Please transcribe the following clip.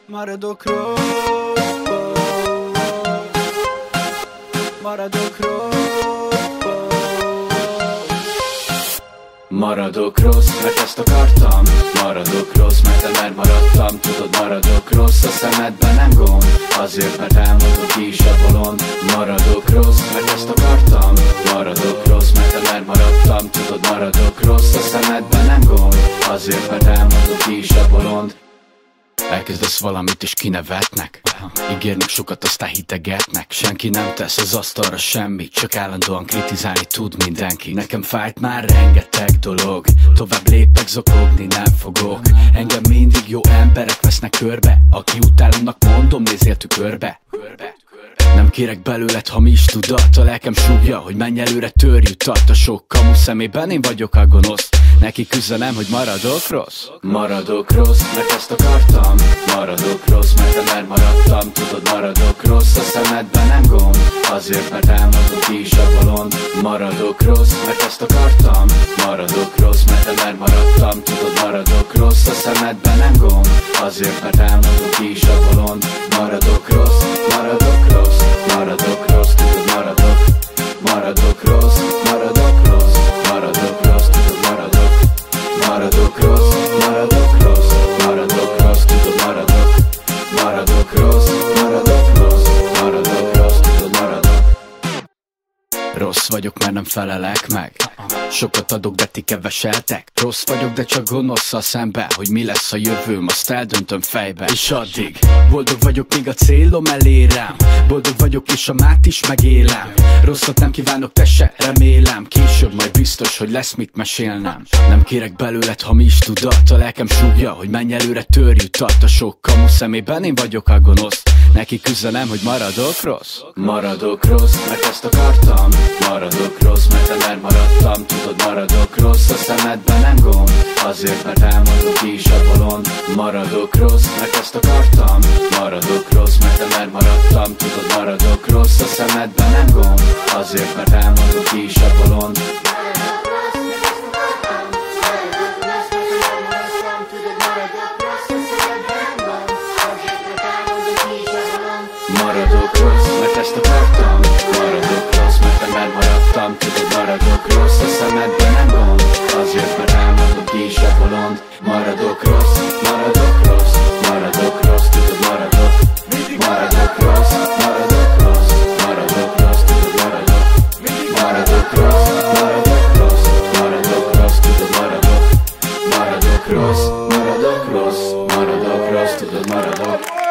Maradok rossz, maradok rossz, maradok rossz, mert ezt akartam. Maradok rossz, mert elmaradtam. Tudod, maradok rossz, a szemedben nem gond. Azért, mert elmondok is a bolond. Maradok rossz, mert ezt akartam. Maradok rossz, mert elmaradtam. Tudod, maradok rossz, a szemedben nem gond. Azért, mert elmondok is a bolond. Elkezdesz valamit és kinevetnek. Ígérnek sokat, aztán hitegetnek. Senki nem tesz az asztalra semmit, csak állandóan kritizálni tud mindenki. Nekem fájt már rengeteg dolog. Tovább lépek, zokogni nem fogok. Engem mindig jó emberek vesznek körbe. Aki utálomnak mondom, nézzél tükörbe. Nem kérek belőled hamis tudat. A lelkem súgja, hogy menj előre, törj utat. A sok kamu szemében én vagyok a gonosz. Nekik üzenem, hogy maradok rossz. Maradok rossz, mert ezt akartam. Maradok rossz, mert elmaradtam. Tudod, maradok rossz, a szemedben nem gond. Azért, mert elmondok is a bolond. Maradok rossz, mert ezt akartam. Maradok rossz, mert elmaradtam. Tudod, maradok rossz, a szemedben nem gond. Azért, mert elmondok is a bolond. Maradok rossz, maradok rossz, maradok rossz, tudod, maradok. Maradok rossz, maradok rossz, maradok rossz, tudod, maradok. Maradok rossz, maradok rossz, maradok rossz, tudod, maradok. Maradok rossz, maradok rossz, maradok rossz, tudod, maradok. Rossz vagyok, mert nem felelek meg. Sokat adok, de ti keveseltek. Rossz vagyok, de csak gonoszszal szembe. Hogy mi lesz a jövőm, azt eldöntöm fejbe. És addig boldog vagyok, míg a célom elérem. Boldog vagyok, és a mát is megélem. Rosszat nem kívánok, te se, remélem. Később majd biztos, hogy lesz mit mesélnem. Nem kérek belőled hamis tudat. A lelkem súgja, hogy menj előre, törj utat. A sok kamu szemében én vagyok a gonosz. Nekik üzenem, hogy maradok rossz. Maradok rossz, mert ezt akartam. Maradok rossz, mert elmaradtam. Tudod, maradok rossz, a szemedben nem gond. Azért, mert elmondok is a bolond. Maradok rossz, mert ezt akartam. Maradok rossz, mert elmaradtam. Tudod, maradok rossz, a szemedben nem gond. Azért, mert elmondok is a bolond. Maradok rossz, mert ezt akartam. Maradok rossz, mert elmaradtam. Tudod, maradok rossz, a szemedben nem gond. Azért, mert elmondok is a bolond. Maradok rossz, maradok rossz, maradok rossz, tudod, maradok. Maradok rossz, maradok rossz, maradok rossz, tudod, maradok. Maradok rossz, maradok rossz, maradok rossz, tudod, maradok. Maradok rossz, maradok rossz, maradok rossz, tudod, maradok.